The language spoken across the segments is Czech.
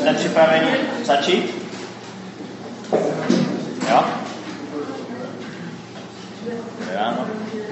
Jste připraveni začít? Jo? Dobré ráno.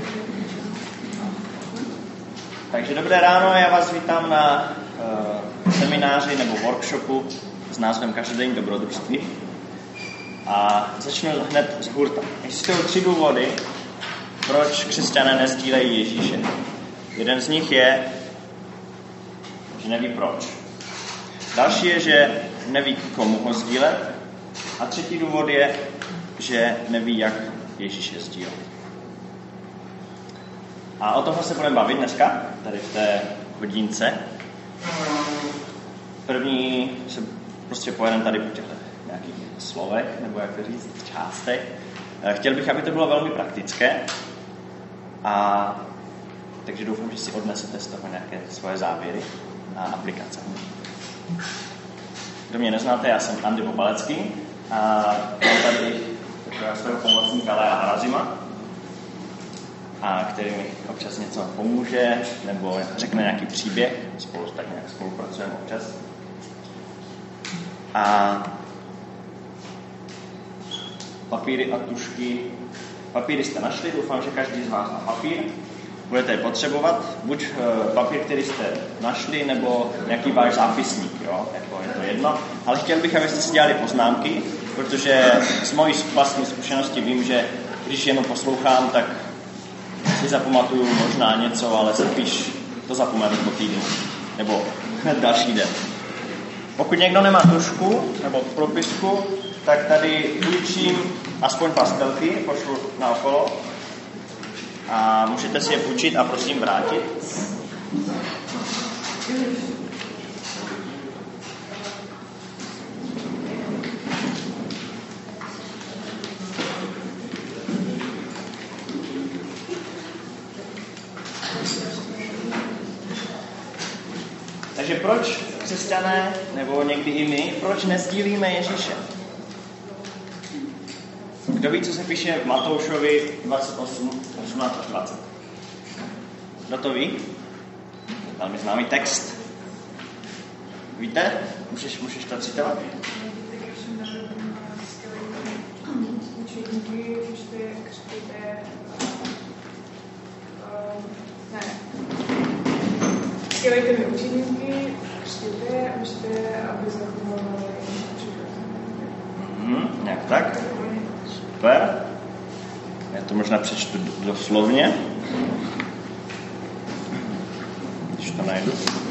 Takže dobré ráno, já vás vítám na semináři nebo workshopu s názvem Každodenní dobrodružství. A začnu hned z hurta. Existují 3 důvody, proč křesťané nesdílejí Ježíše. Jeden z nich je, že neví proč. Další je, že neví, komu ho sdílet. A třetí důvod je, že neví, jak Ježíše sdílet. A o toho se budeme bavit dneska, tady v té hodince. První se prostě pojedeme tady po těchto nějakých slovech, nebo jak to říct, částech. Chtěl bych, aby to bylo velmi praktické. A takže doufám, že si odnesete z toho nějaké svoje závěry a aplikace. Kdo mě neznáte, já jsem Andy Popalecký a mám tady takového svého pomocníka Lea Harazima, který mi občas něco pomůže nebo řekne nějaký příběh, tak nějak spolupracujeme občas. A papíry a tušky. Papíry jste našli, doufám, že každý z vás má papír. Budete je potřebovat, buď papír, který jste našli, nebo nějaký váš zápisník, jo? Jako je to jedno. Ale chtěl bych, abyste si dělali poznámky, protože z mojí vlastní zkušenosti vím, že když jenom poslouchám, tak si zapamatuju možná něco, ale spíš to zapomenu po týdnu, nebo hned další den. Pokud někdo nemá tužku nebo propisku, tak tady půjčím aspoň pastelky, pošlu na okolo. A můžete si je půjčit a prosím vrátit. Takže proč křesťané, nebo někdy i my, proč nesdílíme Ježíše? Kdo ví, co se píše v Matoušovi 28, 18 až 20? Kdo to ví? Velmi známý text. Víte? Můžeš to citovat? Učeníky, učte, křtíte, dělejte mi učeníky, křtíte, učte, aby zachovávali příklad. Nějak tak? Super. Já to možná přečtu doslovně. Když to najdu.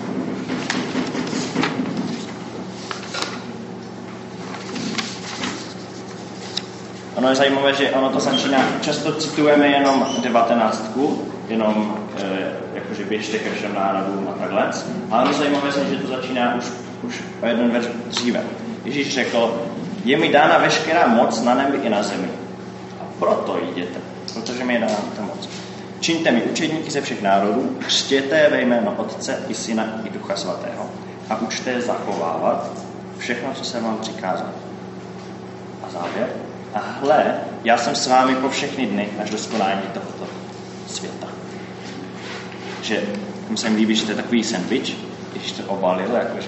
Ono je zajímavé, že ono to začíná, často citujeme jenom 19, jenom jakože běžte ke všem národům a takhle. Ale ono zajímavé je, že to začíná už o jeden verš dříve. Ježíš řekl, je mi dána veškerá moc na nebi i na zemi. A proto jděte, protože mi je dána ta moc. Čiňte mi učedníky ze všech národů, křtěte je ve jméno Otce i Syna i Ducha Svatého a učte je zachovávat všechno, co jsem vám přikázal. A závěr. A hle, já jsem s vámi po všechny dny až do skonání tohoto světa. Že mi se líbí, že to je takový sandwich, když to obalil, jakože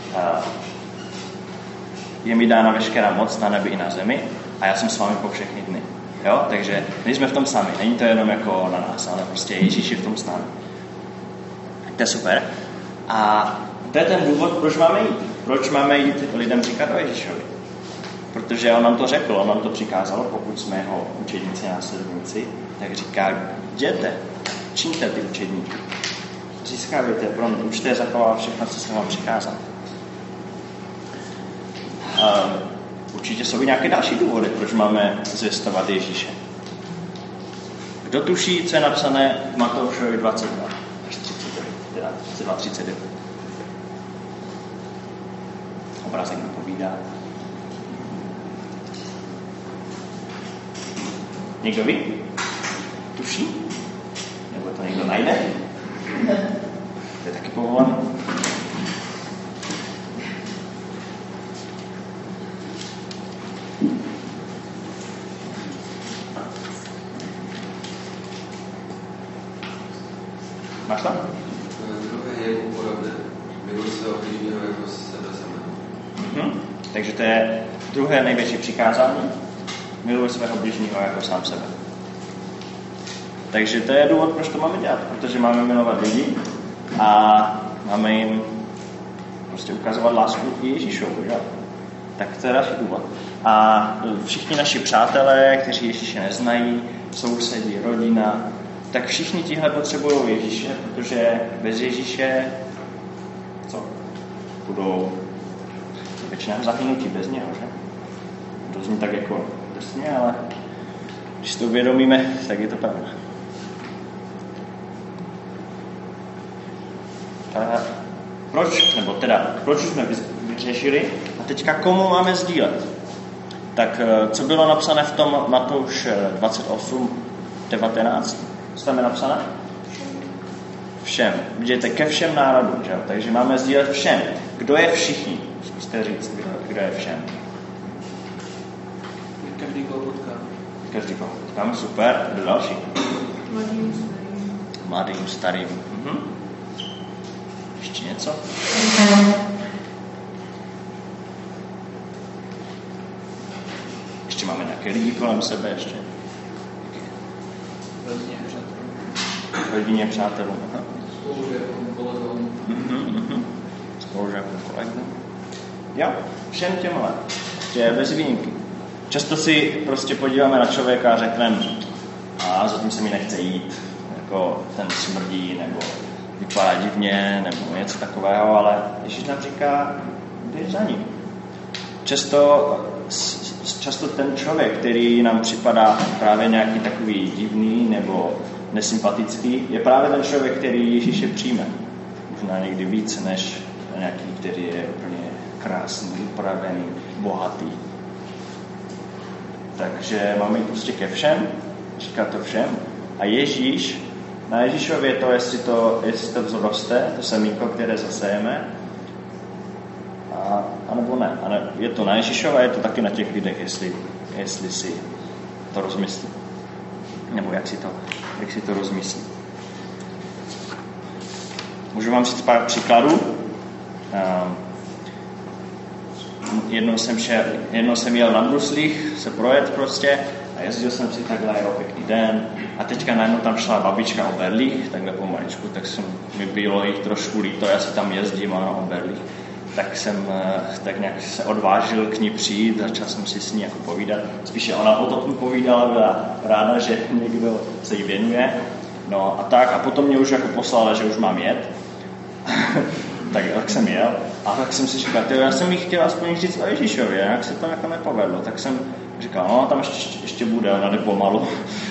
je mi dána veškerá moc na nebi i na zemi a já jsem s vámi po všechny dny. Jo? Takže nejsme v tom sami. Není to jenom jako na nás, ale prostě Ježíš je v tom s námi. To je super. A to je ten důvod, proč máme jít. Proč máme jít lidem říkat o Ježíšovi. Protože on nám to řekl, on nám to přikázal, pokud jsme jeho učedníci a následovníci, tak říká, jděte, čiňte ty učedníky. Získávejte pro mě, učte zachovávat všechno, co jsem vám přikázal. Určitě jsou i nějaké další důvody, proč máme zvěstovat Ježíše. Kdo tuší, co je napsané v Matoušovi 22 až 39? Obrázek napovídá. Někdo ví? Tuší? Nebo to někdo najde? To je taky povolené. Máš tam? Druhé je podobné. Miluj svého blížního jako sebe samého. Takže to je druhé největší přikázání. Miluj svého bližního jako sám sebe. Takže to je důvod, proč to máme dělat. Protože máme milovat lidi a máme jim prostě ukazovat lásku i Ježíšovu. Že? Tak to je další důvod. A všichni naši přátelé, kteří Ježíše neznají, sousedí, rodina, tak všichni tihle potřebují Ježíše, protože bez Ježíše budou většinou zahynutí bez něho, že? To zní tak jako drsně, ale když to uvědomíme, tak je to pravda. Proč jsme vyřešili a teďka komu máme sdílet? Tak co bylo napsané v tom Matouš 28:19? Co tam je napsané? Všem. Vidíte, ke všem národům, že? Takže máme sdílet všem. Kdo je všichni? Zkuste říct, kdo je všem. Každý koho potká. Každý koho potkáme, super. Kdo další? Mladým, starým. Ještě něco? Ještě máme nějaké lidi kolem sebe ještě. Rodině, přátelům. Spolužákům, kolegům. Spolužákům, kolegům. Jo, všem těmhle. Tě bez výjimky. Často si prostě podíváme na člověka a řekneme, a zatím se mi nechce jít, jako ten smrdí, nebo vypadá divně, nebo něco takového, ale Ježíš nám říká, jdeš za ním. Často ten člověk, který nám připadá právě nějaký takový divný nebo nesympatický, je právě ten člověk, který Ježíše přijme. Možná někdy víc než nějaký, který je úplně krásný, upravený, bohatý. Takže máme jít prostě ke všem, říká to všem. A Ježíš, na Ježíšově je to, jestli to vzroste, to semínko, které zasejeme, anebo ne. Je to na Ježíšové, je to taky na těch lidech, jestli si to rozmyslí. Nebo jak si to rozmyslí. Můžu vám říct pár příkladů. Jednou jsem jel na bruslích se projet prostě a jezdil jsem si takhle, pěkný den a teďka najednou tam šla babička o berlích, takhle pomaličku, tak mi bylo jich trošku líto, já si tam jezdím o berlích, tak jsem tak nějak se odvážil k ní přijít, začal jsem si s ní jako povídat, spíše ona o tom povídala, byla ráda, že někdo se jí věnuje, no a potom mě už jako poslala, že už mám jet. tak jsem jel a tak jsem si říkal, já jsem jí chtěl aspoň říct o Ježíšově, jak se to jako nepovedlo, tak jsem říkal, no tam ještě bude, ona jde pomalu.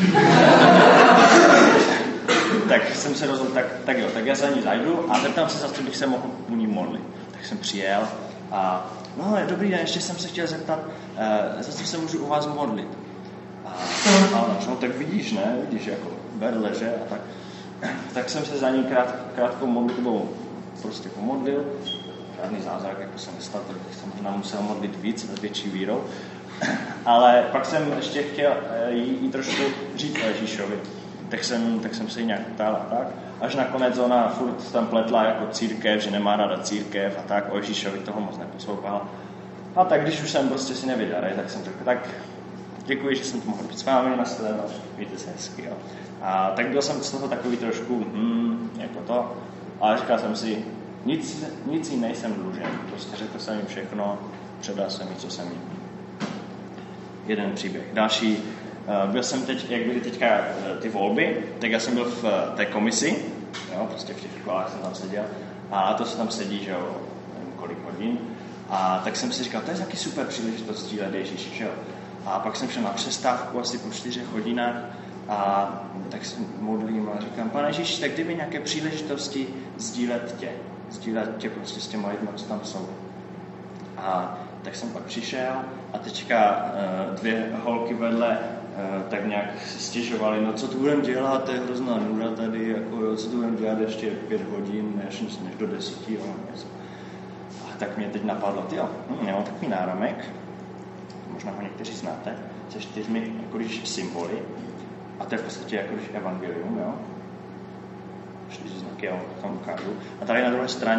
Tak jsem se rozhodl, tak já za ní zajdu a zeptám se zase, bych se mohl u ní modlit. Tak jsem přijel a no dobrý den, ještě jsem se chtěl zeptat, za co se můžu u vás modlit. A ona, no tak vidíš, ne? Vidíš, jako vedle, že? A tak jsem se za ní krátkou modlitbou prostě pomodlil. Žádný zázrak jako se nestal, tak bych se možná musel modlit víc, s větší vírou. Ale pak jsem ještě chtěl jí trošku říct o Ježíšovi. Tak jsem se jí nějak ptal a tak. Až nakonec ona furt tam pletla jako církev, že nemá ráda církev a tak. O Ježíšovi toho moc neposlouchala. A tak když už jsem prostě si nevěděl, tak jsem řekl, tak děkuji, že jsem tu mohl být s vámi na shledanou, víte se hezky. Jo. A tak byl jsem z toho takový trošku, jako to. Ale říkal jsem si, nic jí nejsem dlužen. Prostě řekl jsem jim všechno, předal jsem jí, co jsem jim. Jeden příběh. Další, byl jsem teď, jak byly teďka ty volby, tak já jsem byl v té komisi, jo, prostě v těch školách jsem tam seděl, a to se tam sedí, že jo, nevím kolik hodin. A tak jsem si říkal, to je taky super příležitost sdílet Ježíš, že jo. A pak jsem šel na přestávku asi po 4 hodinách a tak se modlím a říkám, Pane Ježíši, tak kdyby nějaké příležitosti sdílet tě prostě s těma lidma, co tam jsou. A tak jsem pak přišel a teďka 2 holky vedle tak nějak se stěžovaly, no co tu budeme dělat, to je hrozná nuda tady, jako jo, co tu budeme dělat ještě 5 hodin, než do 10, jo. A tak mě teď napadlo, já mám takový náramek, možná ho někteří znáte, se 4 jako když symboly, a to je v podstatě jako když evangelium, jo. 4 znaky, já tam ukážu. A tady na druhé straně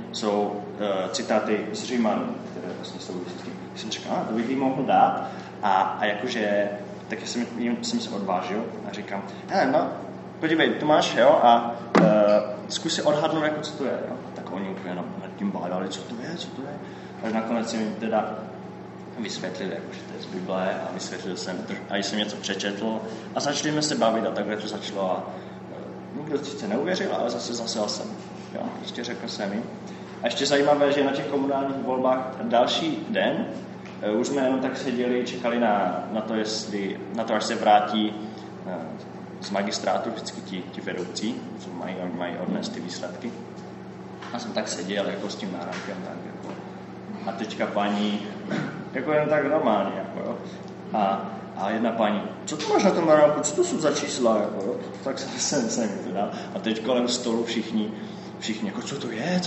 jsou citáty z Římanů, které vlastně jsou vždycky. Jsem říkal, to bych jim mohl dát. A jakože, tak jsem se odvážil a říkám, no, podívej, tu máš, jo, a zkus si odhadnout, jako co to je, jo. A tak oni úplně nad tím bádali, co to je. Až nakonec jsem jim teda vysvětlil, jakože to je z Bible a vysvětlil jsem, a jsem něco přečetl a začali jsme se bavit a takhle to začalo a nikdo sice neuvěřil, ale zase zasel jsem, jo, prostě řekl jsem jim. A ještě zajímavé, že na těch komunálních volbách další den už jsme jenom tak seděli, čekali na to, až se vrátí z magistrátu vždycky ti vedoucí, co mají odnést ty výsledky. A jsem tak seděl jako s tím náramkem, tak jako. A teďka paní, jako jen tak normálně, jako jo. A jedna paní, co to máš na tom náramku, co to jsou za čísla, jako jo. Tak jsem jim to dal. A teď kolem stolu všichni jako, co to je?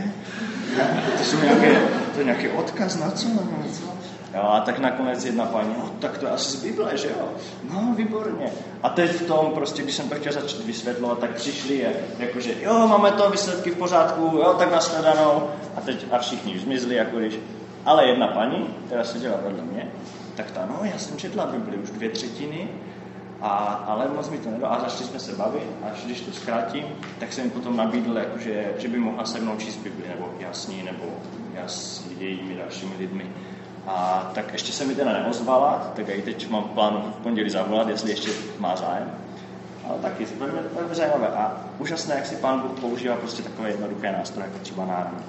To je nějaký odkaz na co? Jo, a tak nakonec jedna paní, no tak to je asi z Bible, že jo? No, výborně. A teď v tom, prostě, když jsem to chtěl začít vysvětlovat, tak přišli jakože, jo, máme to, výsledky v pořádku, jo, tak nashledanou. A všichni zmizli, jako když. Ale jedna paní, která seděla vedle mě, tak ta, no, já jsem četla Bibli už 2/3, ale moc mi to nedalo. A začali jsme se bavit, až když to zkrátím, tak jsem jim potom nabídl, jakože, že by mohla se mnou číst Bibli, nebo nebo já s jejími dalšími lidmi. A tak ještě se mi teda neozvala, tak i teď mám plánu v pondělí zavolat, jestli ještě má zájem. Ale taky, to je zajímavé a úžasné, jak si Pán Bůh používá prostě takové jednoduché nástroje, jako třeba náramník.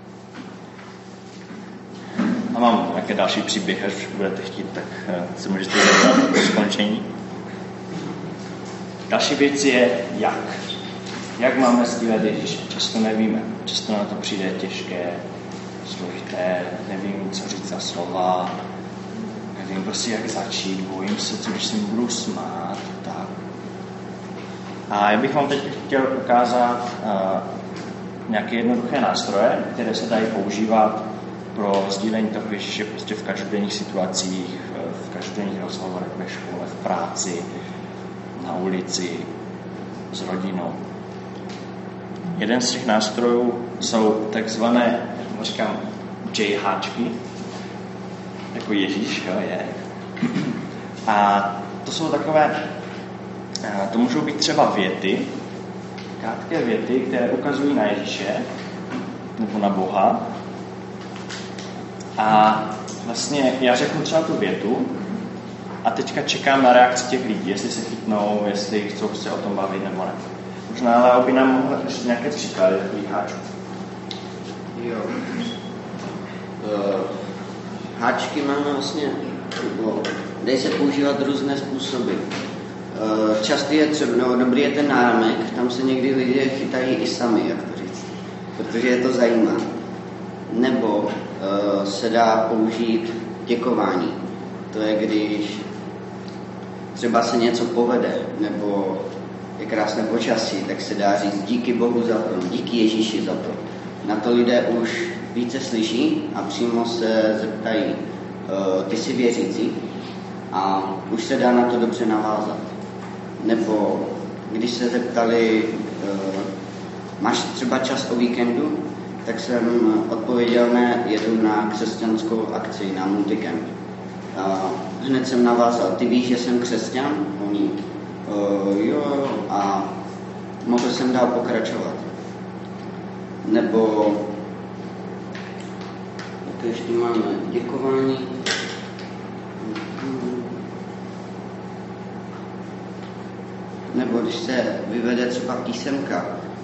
A mám nějaké další příběhy, až budete chtít, tak se můžete zeptat do skončení. Další věc je jak. Jak máme sdílet Ježíše? Často nevíme. Často na to přijde těžké, složité, nevím, co říct za slova, nevím prostě, jak začít, bojím se, co když se budu smát, tak. A já bych vám teď chtěl ukázat nějaké jednoduché nástroje, které se dají používat pro sdílení toho Ježíše prostě v každodenních situacích, v každodenních rozhovorech ve škole, v práci, na ulici, s rodinou. Jeden z těch nástrojů jsou takzvané, říkám, JHčky, jako Ježíš, jo, je. A to jsou takové, to můžou být třeba věty, krátké věty, které ukazují na Ježíše, nebo na Boha. A vlastně já řeknu třeba tu větu a teďka čekám na reakci těch lidí, jestli se chytnou, jestli chcou se o tom bavit nebo ne. Možná ale by nám mohla ještě nějaké příklady takových háčků. Jo. Háčky máme vlastně, dají se používat různé způsoby. Častý je třeba, dobrý je ten náramek, tam se někdy lidé chytají i sami, jak to říct, protože je to zajímá. Nebo se dá použít děkování. To je, když třeba se něco povede, nebo je krásné počasí, tak se dá říct díky Bohu za to, díky Ježíši za to. Na to lidé už více slyší a přímo se zeptají, ty jsi věřící, a už se dá na to dobře navázat. Nebo když se zeptali, máš třeba čas o víkendu, tak jsem odpověděl, ne, jedu na křesťanskou akci, na multicamp. Hned jsem navázal, ty víš, že jsem křesťan? Oni, jo, a mohl jsem dál pokračovat. Nebo tak ještě máme děkování. Nebo když se vyvede třeba písemka,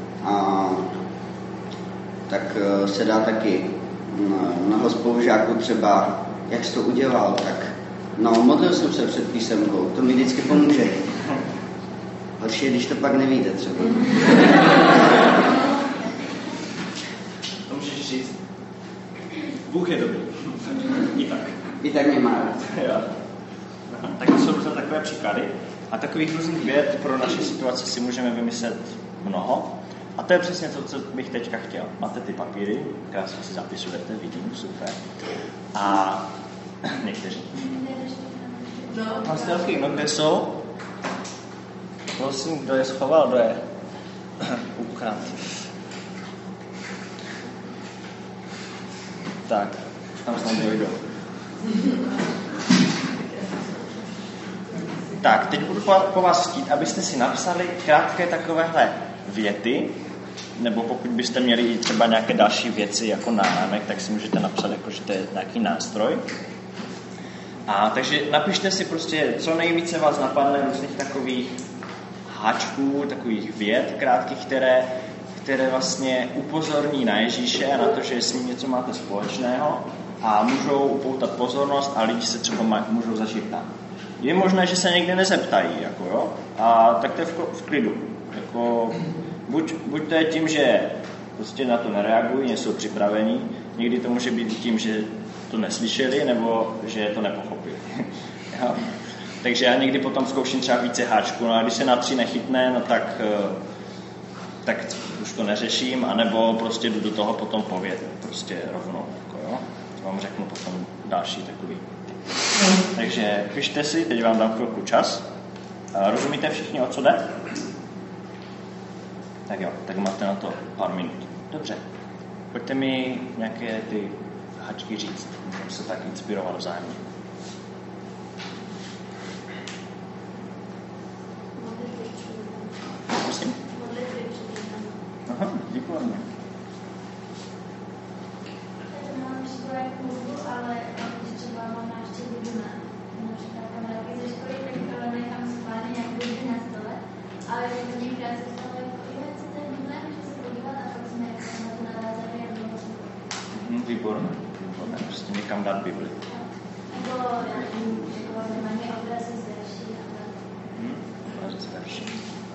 tak se dá taky mnoho spolužáků třeba, jak jsi to udělal, tak no, modlil jsem se před písemkou, to mi vždycky pomůže. Horší je, když to pak nevíde třeba. To můžeš říct. Bůh je dobrý. I tak. I tak mě má rád. Jo. Tak to jsou různé takové příklady. A takových různých věd pro naši situaci si můžeme vymyslet mnoho. A to je přesně to, co bych teďka chtěl. Máte ty papíry, krásně si zapisujete, vidím, super. A někteří. Pastelky, no kde jsou? Prosím, kdo je schoval, kdo je ukradl. Tak, tam snad dojdou. Tak, teď budu po vás chtít, abyste si napsali krátké takovéhle věty, nebo pokud byste měli i třeba nějaké další věci jako náramek, tak si můžete napsat, jako, že to je nějaký nástroj. A takže napište si prostě, co nejvíce vás napadne různých takových háčků, takových vět krátkých, které vlastně upozorní na Ježíše a na to, že s ním něco máte společného a můžou upoutat pozornost a lidi se třeba můžou začít ptát. Je možné, že se někdy nezeptají, jako jo, a tak to je v klidu. Jako, buď to je tím, že prostě na to nereagují, nejsou připravení, někdy to může být tím, že to neslyšeli, nebo že to nepochopili. Takže já někdy potom zkouším třeba více háčků, no a když se na 3 nechytne, no tak už to neřeším, anebo prostě jdu do toho potom povět, prostě rovnou, jako jo. To vám řeknu potom další takový. Takže pište si, teď vám dám chvilku čas. Rozumíte všichni, o co jde? Tak jo, tak máte na to pár minut. Dobře. Pojďte mi nějaké ty háčky říct. Můžeme se tak inspirovat vzájemně. Prosím? Aha, výborně. Ale když třeba mám návštěvu doma, například kamarádky ze školy, tak nechám schválně nějakou Bibli na stole, ale když to někdy se stalo, jako co to je Bible, můžu se podívat a pak jsme jako na to navázali a bylo to. Výborně. Prostě někam dát Bibli. Nebo jako normálně obrazy z verší a tak. Obrazy z verší.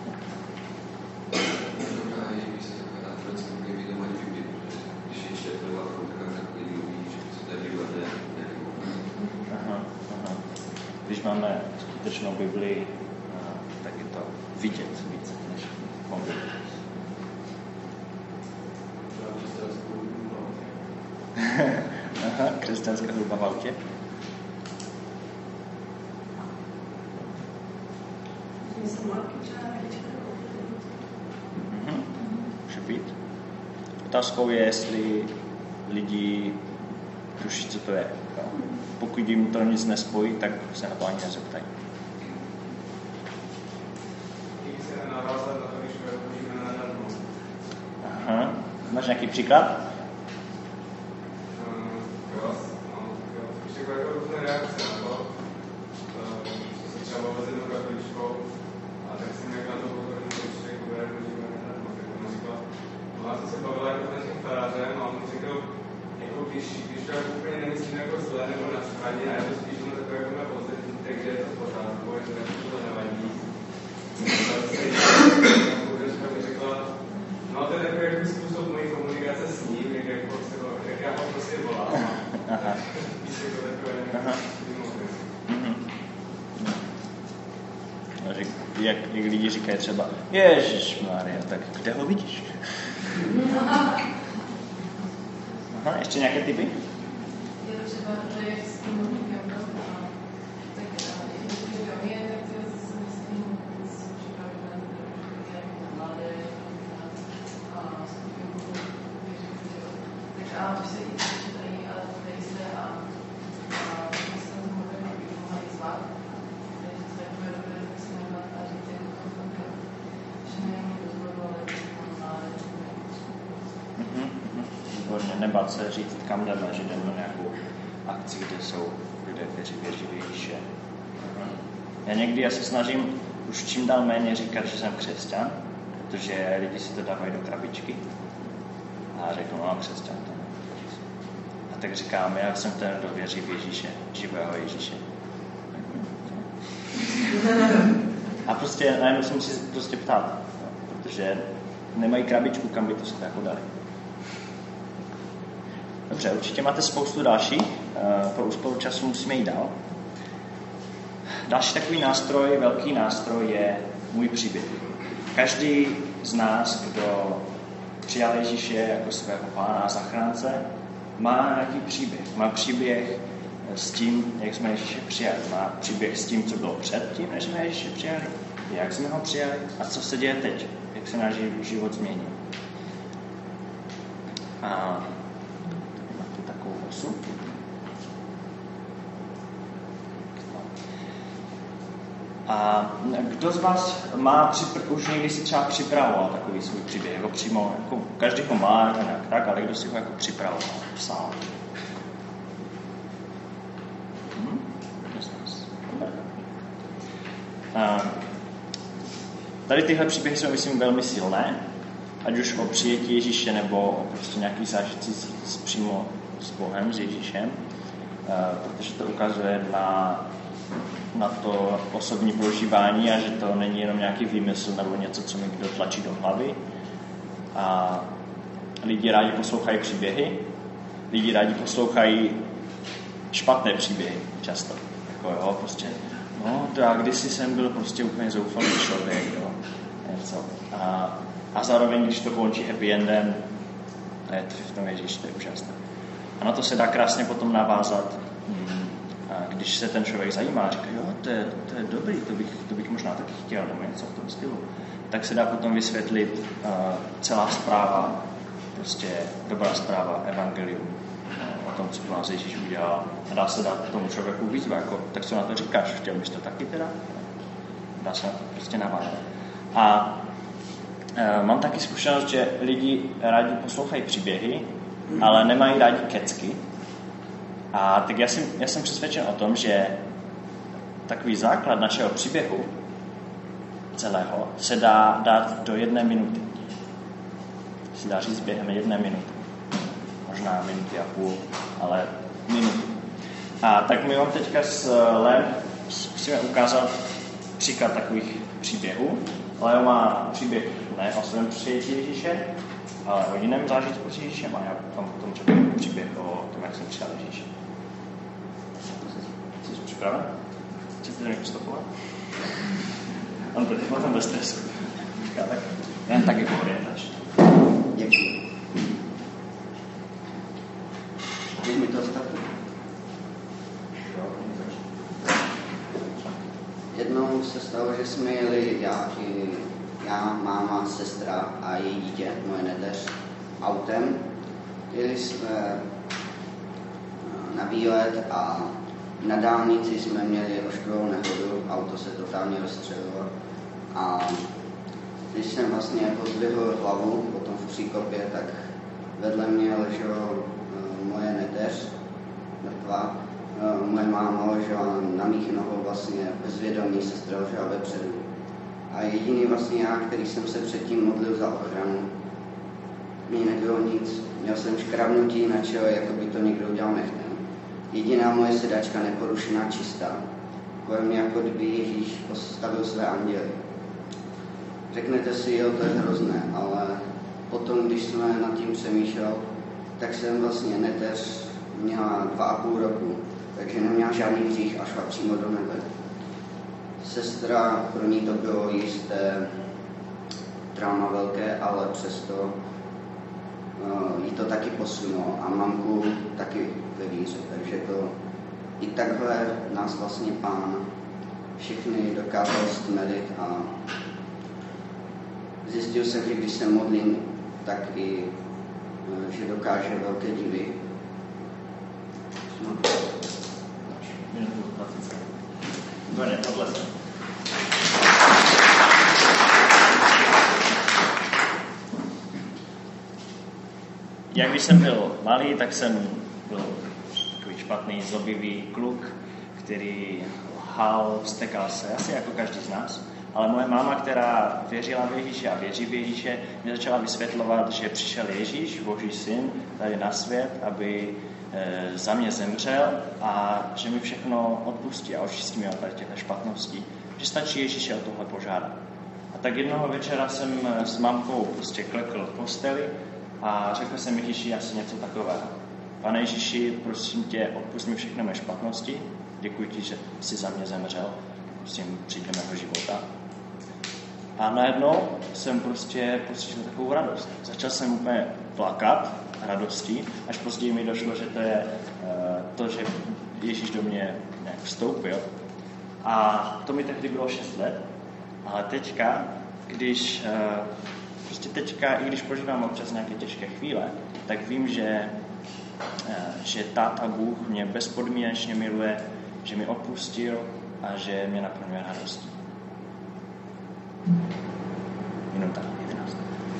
Když máme skutečnou Bibli, tak je to vidět víc než mobil. Aha, křesťanská hudba v autě. Může být. Otázkou je, jestli lidi tuší, co to je. Pokud jim to nic nespojí, tak se na to ani nezeptají. Aha. Máš nějaký příklad? Jak lidi říkají třeba, Ježišmarja, tak kde ho vidíš? Aha, ještě nějaké typy? Je to třeba, že jak s tím mluvím, tak je, tak to si myslím, že připravíme mladé a skupinu, takže ano, to se i čítají, ale tady se a myslím, že můžeme mohli zvát. Výborně, nebát se říct, kam jdeme, že jdeme na nějakou akci, kde jsou lidé, kteří věří v Ježíše. Já někdy se snažím už čím dál méně říkat, že jsem křesťan, protože lidi si to dávají do krabičky a řeknou, no křesťan to. A tak říkám, já jsem ten, kdo věří v Ježíše, živého Ježíše. A prostě najednou se musí prostě ptát, protože nemají krabičku, kam by to se jako dali. Dobře, určitě máte spoustu dalších, pro úsporu času musíme jít dál. Další takový nástroj, velký nástroj je můj příběh. Každý z nás, kdo přijal Ježíše jako svého pána a zachránce, má nějaký příběh. Má příběh s tím, jak jsme Ježíše přijali. Má příběh s tím, co bylo předtím, než jsme Ježíše přijali, jak jsme ho přijali a co se děje teď, jak se náš život změní. A máte takovou Luxu. A kdo z vás má už někdy si třeba připravoval takový svůj příběh, jako přímo, jako každý ho má nějak tak, ale kdo si ho jako připravoval, psal? Tady tyhle příběhy jsou, myslím, velmi silné, ať už o přijetí Ježíše, nebo o prostě nějaký zážitci přímo s Bohem, s Ježíšem, protože to ukazuje na to osobní prožívání a že to není jenom nějaký výmysl nebo něco, co mi kdo tlačí do hlavy. A lidi rádi poslouchají příběhy, lidi rádi poslouchají špatné příběhy často. Jako jo, prostě, no to já kdysi jsem byl prostě úplně zoufalý člověk, jo, něco. A zároveň, když to končí happy endem, to je v tom Ježíš, to je úžasné. A na to se dá krásně potom navázat, když se ten člověk zajímá, říká, jo, to je dobrý, to bych možná taky chtěl, nebo něco v tom stylu, tak se dá potom vysvětlit celá zpráva, prostě dobrá zpráva, evangelium, o tom, co pro nás Ježíš udělal. A dá se dát tomu člověku výzva, jako, tak co na to říkáš, chtěl bys to taky teda? Dá se na to prostě navázat. A mám taky zkušenost, že lidi rádi poslouchají příběhy, ale nemají rádi kecky. A tak já jsem přesvědčen o tom, že takový základ našeho příběhu celého se dá dát do 1 minuty. Se dá říct během 1 minuty. Možná minuty a půl, ale minuty. A tak my vám teďka s Lem zkusíme ukázat příklad takových příběhů. Leo má příběh ne o svém přijetí Ježíše, ale o jiném zážitku s Ježíšem a já vám potom řeknu příběh o tom, jak jsem přijal Ježíše. Jsi připraven? Chcete to někdo stopovat? On to má tam ve stresu. Tak jen taky orientačně. Děkuji. Když mi to staví. Jednou se stalo, že jsme jeli já, máma, sestra a její dítě, moje neteř, autem. Jeli jsme na výlet a na dálnici jsme měli ošklivou nehodu, auto se totálně rozstřelilo a když jsem vlastně jako zdvihl hlavu potom v příkopě, tak vedle mě ležela moje neteř, mrtvá, moje máma ležela na mých nohou vlastně bezvědomí, sestra ležela vepředu. A jediný vlastně já, který jsem se předtím modlil za ochranu, mně nebylo nic. Měl jsem škrabnutí na čele, jako by to někdo udělal nechtěl. Jediná moje sedačka neporušená, čistá. Kolem mě jako kdyby Ježíš postavil své anděly. Řeknete si, jo, to je hrozné, ale potom, když jsme nad tím přemýšlel, tak jsem vlastně neteř měla 2,5 roku, takže neměla žádný hřích a šla přímo do nebe. Sestra, pro ní to bylo jisté trauma velké, ale přesto jí to taky posunulo a mamku taky ve víře, takže to i takhle nás vlastně Pán všechny dokázal stmelit a zjistil jsem, že když se modlím, tak i, že dokáže velké divy. Minutu 20. Dobre, podlesem. Jak když jsem byl malý, tak jsem byl takový špatný, zlobivý kluk, který lhal, vztekal se, asi jako každý z nás. Ale moje máma, která věřila v Ježíše a věří v Ježíše, mě začala vysvětlovat, že přišel Ježíš, Boží syn, tady na svět, aby za mě zemřel a že mi všechno odpustí a očistí mě od těchto špatností. Že stačí Ježíše o tohle požádat. A tak jednoho večera jsem s mamkou prostě klekl v posteli a řekl jsem Ježíši asi něco takového. Pane Ježíši, prosím tě, odpust mi všechny mé špatnosti. Děkuji ti, že jsi za mě zemřel. Prosím, přijď do mého života. A najednou jsem prostě pocítil takovou radost. Začal jsem úplně plakat radostí, až později mi došlo, že to je to, že Ježíš do mě nějak vstoupil. A to mi tehdy bylo 6 let. Ale teďka, i když prožívám občas nějaké těžké chvíle, tak vím, že že táta Bůh mě bezpodmínečně miluje, že mi odpustil a že mě naplňuje radostí. Minuta 11.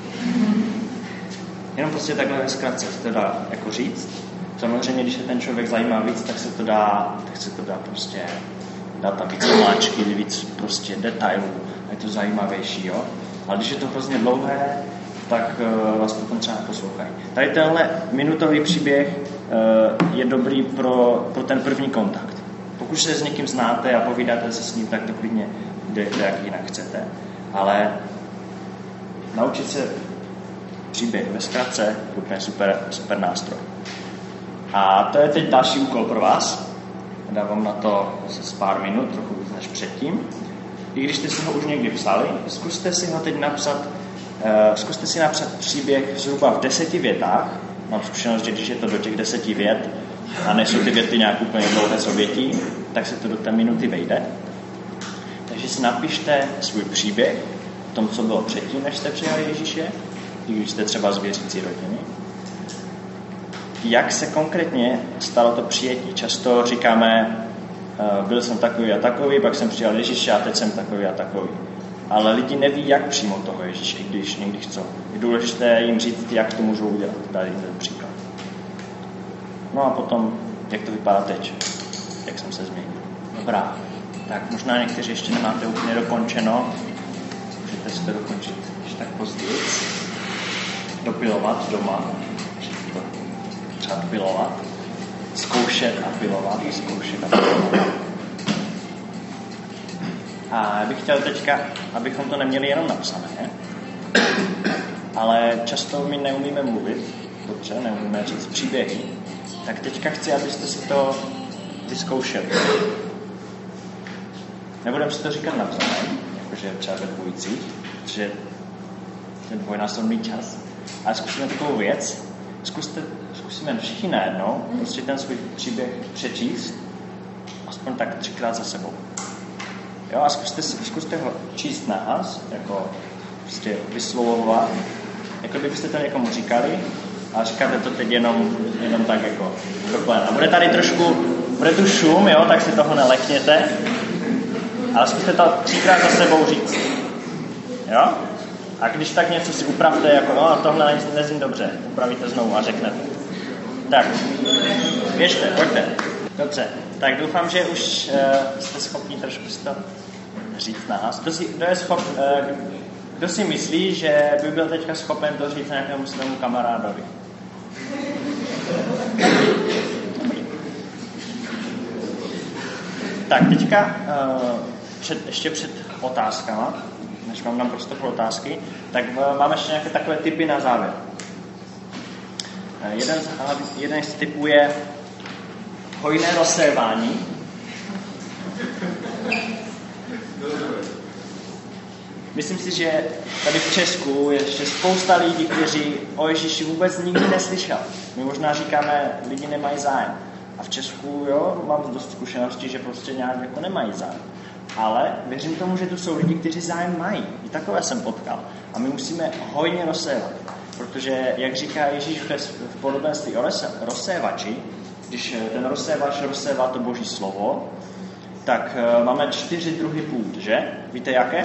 Jenom prostě takhle ve zkratce se to dá jako říct. Samozřejmě, když je ten člověk zajímá víc, tak se to dá prostě dát tam víc omáčky, víc prostě detailů, je to zajímavější, jo. Ale když je to hrozně dlouhé, tak vás potom třeba poslouchají. Tady tenhle minutový příběh je dobrý pro ten první kontakt. Pokud se s někým znáte a povídáte se s ním, tak to klidně jde jak jinak chcete. Ale naučit se příběh ve zkratce je úplně super nástroj. A to je teď další úkol pro vás. Dávám na to zase pár minut, trochu víc než předtím. I když jste si ho už někdy psali, zkuste si ho teď napsat, příběh zhruba v 10 větách. Mám zkušenost, že když je to do těch 10 vět a nejsou ty věty nějak úplně dlouhé sovětí, tak se to do té minuty vejde. Takže si napište svůj příběh o tom, co bylo předtím, než jste přijali Ježíše, i když jste třeba z věřící rodiny. Jak se konkrétně stalo to přijetí? Často říkáme, byl jsem takový a takový, pak jsem přijal Ježíše a teď jsem takový a takový. Ale lidi neví, jak přijmout toho Ježíše, když někdy chcou. Je důležité jim říct, jak to můžou udělat. Tady ten příklad. No a potom, jak to vypadá teď. Jak jsem se změnil. Dobrá. Tak možná někteří ještě nemáte úplně dokončeno. Můžete si to dokončit ještě tak později. Dopilovat doma. Třeba pilovat. Zkoušet a pilovat. A já bych chtěl teďka, abychom to neměli jenom napsané, ale často my neumíme mluvit, dobře, neumíme říct příběhy, tak teďka chci, abyste si to vyzkoušeli. Nebudeme si to říkat napsané, jakože třeba ve dvojicích, protože ten dvojnásobný čas, ale zkusíme takovou věc, zkusíme všichni najednou, prostě ten svůj příběh přečíst, aspoň tak 3krát za sebou. Jo, a zkuste ho číst nahlas, jako prostě vyslovovat, jako kdybyste to někomu říkali, a říkáte to teď jenom tak jako doklen. A bude tady trošku, bude tu šum, jo, tak si toho nelekněte, ale zkuste to 3krát za sebou říct. Jo? A když tak něco si upravte, jako no, tohle nezní dobře, upravíte znovu a řeknete. Tak, běžte, pojďte. Dobře, tak doufám, že už jste schopni trošku si to říct nahlas. Kdo si myslí, že by byl teďka schopen to říct nějakému svému kamarádovi? Tak, teďka ještě před otázkama, než vám dám prostor pro otázky, tak máme ještě nějaké takové tipy na závěr. Jeden z typů je hojné rozsévání. Myslím si, že tady v Česku je ještě spousta lidí, kteří o Ježíši vůbec nikdy neslyšeli. My možná říkáme, lidi nemají zájem. A v Česku, jo, mám dost zkušeností, že prostě nějak jako nemají zájem. Ale věřím tomu, že tu jsou lidi, kteří zájem mají. I takové jsem potkal. A my musíme hojně rozsévat. Protože, jak říká Ježíš v podobenství o rozsévači, když ten rozsévač rozsévá to Boží slovo, tak máme 4 druhy půd, že? Víte jaké?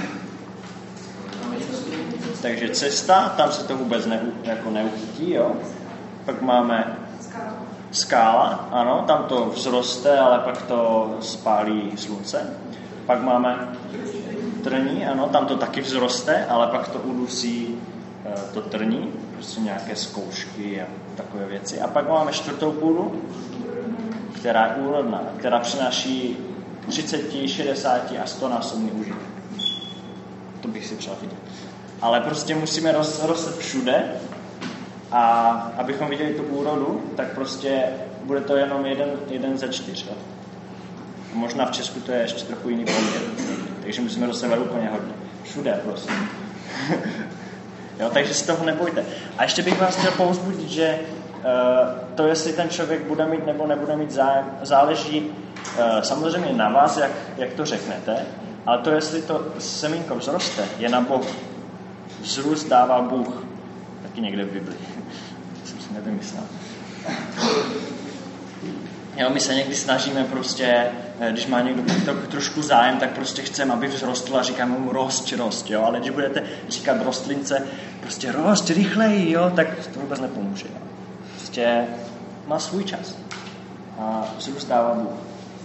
Takže cesta, tam se to vůbec neuchytí, jo? Pak máme skála, ano, tam to vzroste, ale pak to spálí slunce. Pak máme trní, ano, tam to taky vzroste, ale pak to udusí to trní, prostě nějaké zkoušky a takové věci. A pak máme 4. půdu, která je úrodná, která přináší 30, 60 a 100násobný užitek. To bych si přál vidět. Ale prostě musíme rozset všude a abychom viděli tu úrodu, tak prostě bude to jenom jeden ze 4. A možná v Česku to je ještě trochu jiný poměr. Takže musíme rozsevat úplně hodně. Všude prostě. Jo, takže si toho nebojte. A ještě bych vás chtěl povzbudit, že to, jestli ten člověk bude mít nebo nebude mít zájem, záleží samozřejmě na vás, jak to řeknete, ale to, jestli to semínko vzroste, je na Bohu. Vzrůst dává Bůh. Taky někde v Biblii. Jsem si nevymyslel. Jo, my se někdy snažíme prostě, když má někdo trošku zájem, tak prostě chceme, aby vzrostl a říkáme mu rost, jo, ale když budete říkat rostlince, prostě rost, rychleji, jo, tak to vůbec nepomůže. Jo. Prostě má svůj čas a vzrůstává Bůh.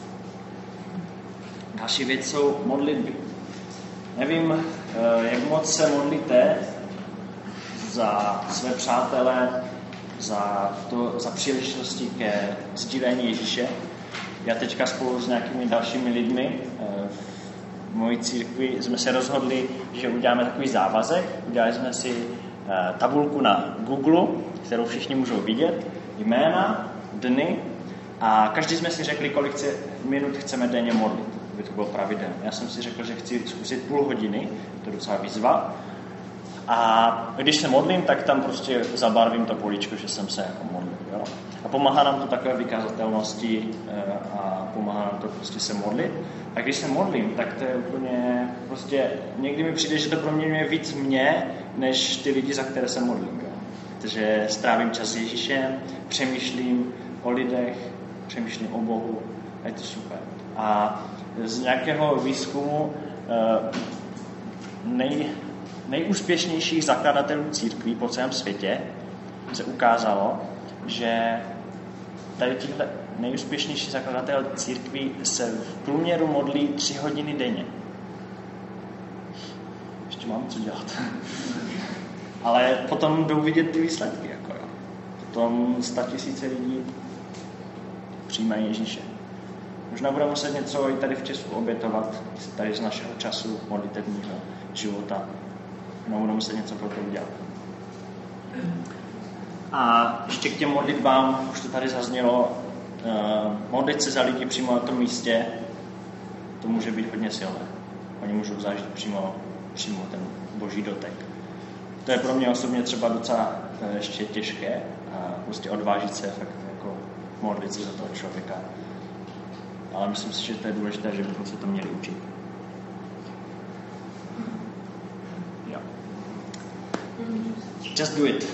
Další věc jsou modlitby. Nevím, jak moc se modlíte za své přátele, za příležitosti ke sdílení Ježíše. Já teďka spolu s nějakými dalšími lidmi v mojí církvi jsme se rozhodli, že uděláme takový závazek. Udělali jsme si tabulku na Google, kterou všichni můžou vidět, jména, dny a každý jsme si řekli, kolik minut chceme denně modlit, aby to bylo pravidelné. Já jsem si řekl, že chci zkusit půl hodiny, to je docela výzva. A když se modlím, tak tam prostě zabarvím to políčko, že jsem se jako modlil. Jo? A pomáhá nám to takové vykazatelnosti a pomáhá nám to prostě se modlit. A když se modlím, tak to je úplně prostě, někdy mi přijde, že to proměňuje víc mě, než ty lidi, za které se modlím. Jo? Takže strávím čas s Ježíšem, přemýšlím o lidech, přemýšlím o Bohu a je to super. A z nějakého výzkumu nejúspěšnějších zakladatelů církví po celém světě se ukázalo, že tady tíhle nejúspěšnější zakladatel církví se v průměru modlí 3 hodiny denně. Ještě mám co dělat. Ale potom jdou vidět ty výsledky. Jako jo. Potom 100 000 lidí přijímají Ježíše. Možná budeme muset něco i tady v Česku obětovat, tady z našeho času modlitevního života. No, budeme muset něco pro to udělat. A ještě k těm modlitbám, už to tady zaznělo, modlit se za lidi přímo na tom místě, to může být hodně silné. Oni můžou zažít přímo ten boží dotek. To je pro mě osobně třeba docela ještě těžké a prostě odvážit se fakt jako modlit se za toho člověka. Ale myslím si, že to je důležité, že bychom se to měli učit. Just do it.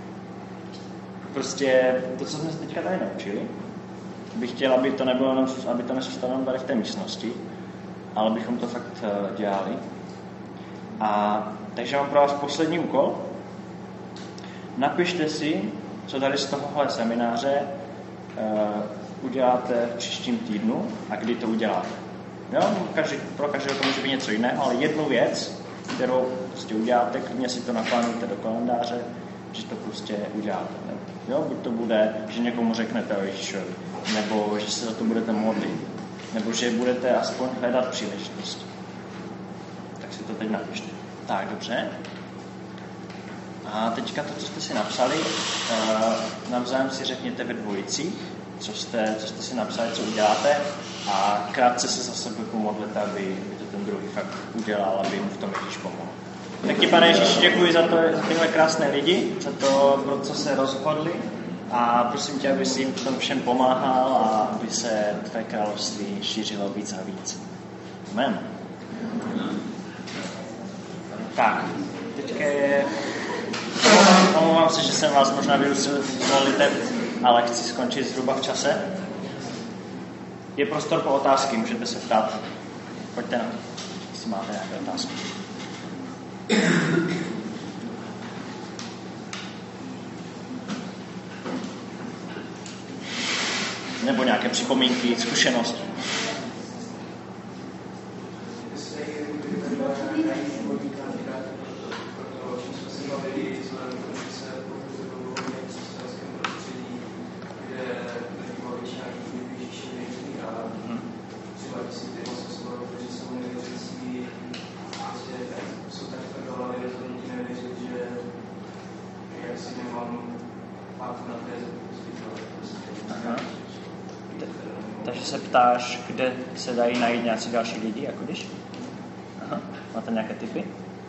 Prostě to, co jsme se teďka tady naučili, bych chtěl, aby to nezůstalo tady v té místnosti, ale bychom to fakt dělali. A takže mám pro vás poslední úkol. Napište si, co tady z tohohle semináře uděláte v příštím týdnu a kdy to uděláte. Jo? Pro každého to může být něco jiného, ale jednu věc, kterou prostě uděláte, klidně si to naplánujte do kalendáře, že to prostě uděláte. Jo? Buď to bude, že někomu řeknete o Ježíšovi, nebo že se za to budete modlit, nebo že budete aspoň hledat příležitost. Tak si to teď napište. Tak, dobře. A teďka to, co jste si napsali, navzájem si řekněte ve dvojicích, co jste si napsali, co uděláte a krátce se za sebe pomodlete, aby to ten druhý fakt udělal, aby mu v tom Ježíš pomohl. Tak ti, Pane Ježíši, děkuji za tyhle krásné lidi, za to, pro co se rozhodli a prosím tě, aby si jim v tom všem pomáhal a aby se tvé království šířilo víc a víc. Amen. Tak, teďka je... Omlouvám se, že jsem vás možná vyrušil z modliteb, ale chci skončit zhruba v čase. Je prostor pro otázky, můžete se ptát. Pojďte na to, jestli máte nějaké otázky. Nebo nějaké připomínky, zkušenosti. Takže se ptáš, kde se dají najít nějací další lidi, jako když? Aha. Máte nějaké tipy?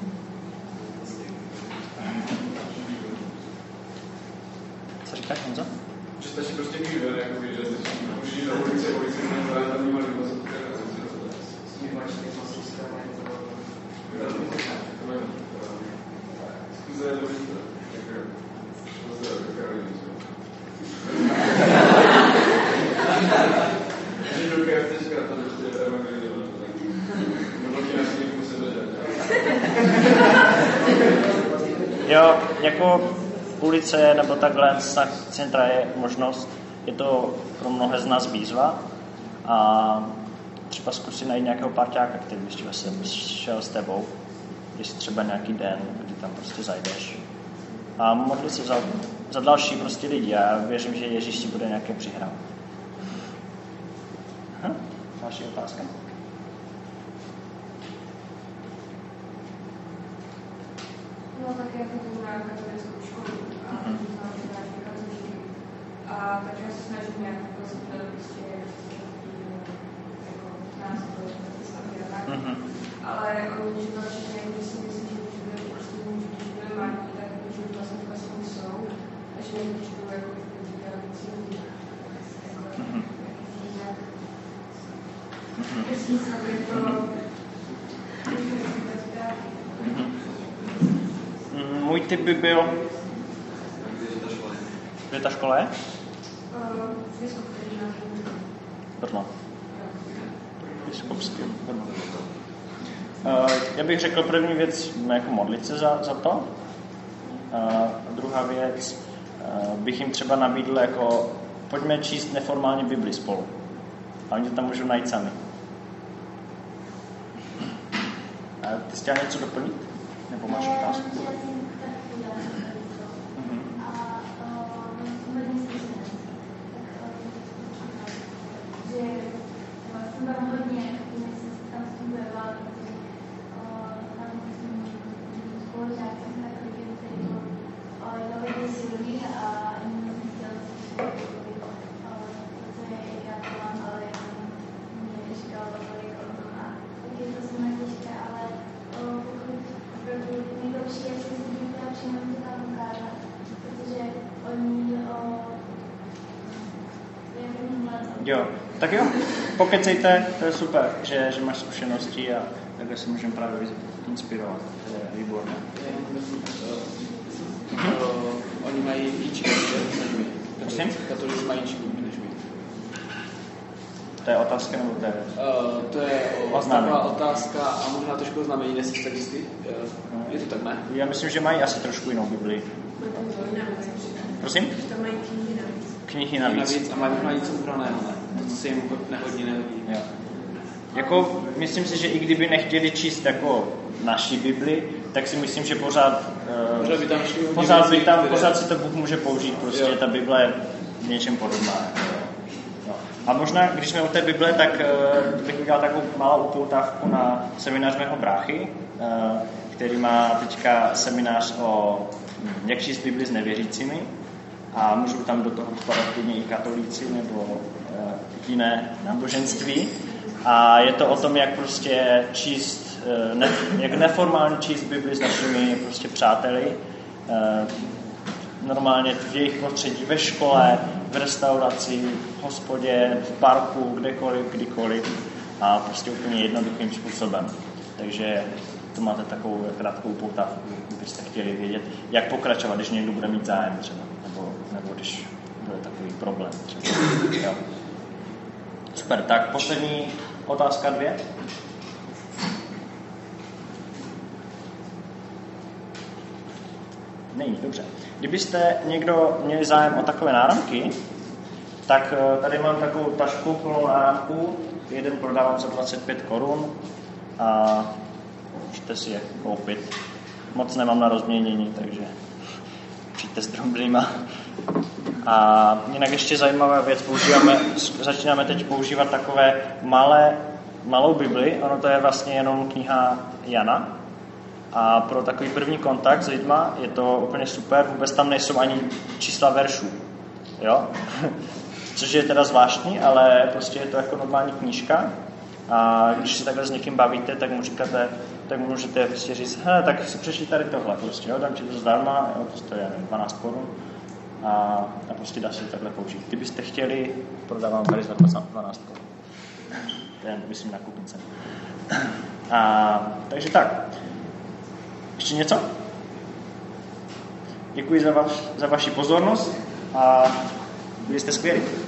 Co říkáš, Honzo? Že stačí prostě kýver, jakoby, že stačí použít na ulici neznamená tam mimo lidi, s nimi máš něco systémy, zkuze je dobrý, tak Když do KFCčka, to ještě evangelizoval. Nebo ti asi někomu se dodělat. Jo, jako ulice nebo takhle centra je možnost, je to pro mnohé z nás výzva a třeba zkusit najít nějakého parťáka, který by šel s tebou, když třeba nějaký den, kdy tam prostě zajdeš. A modlit se za další prostě lidi. Já věřím, že Ježíš si bude nějaké přihrát. Další otázka? No tak jako tu na katolickou školu a znám, že dáš katoličky. A takže já se snažím nějak prostě jako nástroj, a tak. Ale oni, že další někdy si myslí, že když bude prostě když bude mladí, tak když vlastně vlastně jsou, a že když budou jako dělat Můj tip by byl... Kde ta škola je? Brno. Biskupský. Brno. Já bych řekl první věc, jako modlit se za to. Druhá věc, bych jim třeba nabídl jako pojďme číst neformálně Bibli spolu. A oni to tam můžou najít sami. Ty jsi chtěla něco doplnit? Nebo máš otázku? Jo, tak jo, pokecejte, to je super, že máš zkušenosti a takhle si můžeme právě inspirovat, to je výborné. Oni mají ičky než my. Prosím? Katolici mají ičky než my. To je otázka nebo to je? To je taková otázka a možná trošku znamení, jestli jste jistý. Je to tak, ne? Já myslím, že mají asi trošku jinou Bibli. Prosím? Tam mají knihy navíc. Knihy navíc. A mají možná něco ubraného, ne? To, co se jim nehodí. Jo. Jako, myslím si, že i kdyby nechtěli číst jako naši Bibli, tak si myslím, že pořád si to Bůh může použít, prostě jo. Ta Bible je v něčem podobná. Jo. A možná, když jsme u té Bible, tak bych udělal takovou malou upoutávku na seminář mého bráchy, který má teďka seminář o jak číst Bibli s nevěřícími a můžou tam do toho spadat klidně i katolíci nebo jiné náboženství. A je to o tom, jak prostě číst, jak neformálně číst Bibli s našimi prostě přáteli, normálně v jejich prostředí, ve škole, v restauraci, v hospodě, v parku, kdekoliv, kdykoliv a prostě úplně jednoduchým způsobem. Takže to máte takovou krátkou poutávku, kdybyste chtěli vědět, jak pokračovat, když někdo bude mít zájem třeba, nebo když bude takový problém třeba. Jo. Super, tak poslední otázka 2. Není, dobře. Kdybyste někdo měli zájem o takové náramky, tak tady mám takovou tašku plnou náramků. Jeden prodávám za 25 korun a můžete si je koupit. Moc nemám na rozměnění, takže přijďte s drobnýma. A jinak ještě zajímavá věc, začínáme teď používat takové malou Bibli, ono to je vlastně jenom kniha Jana. A pro takový první kontakt s lidma je to úplně super, vůbec tam nejsou ani čísla veršů, jo? Což je teda zvláštní, ale prostě je to jako normální knížka a když si takhle s někým bavíte, tak mu říkáte, tak můžete prostě říct, tak si přečti tady tohle, prostě, jo? Dám ti to zdarma, jo? To stojí 12 korun a prostě dá se to takhle použít. Kdybyste chtěli, prodávám tady za 12 korun. To je, myslím, nákupní cenu. Takže tak. Ještě něco? Děkuji za vaši pozornost a byli jste skvělí.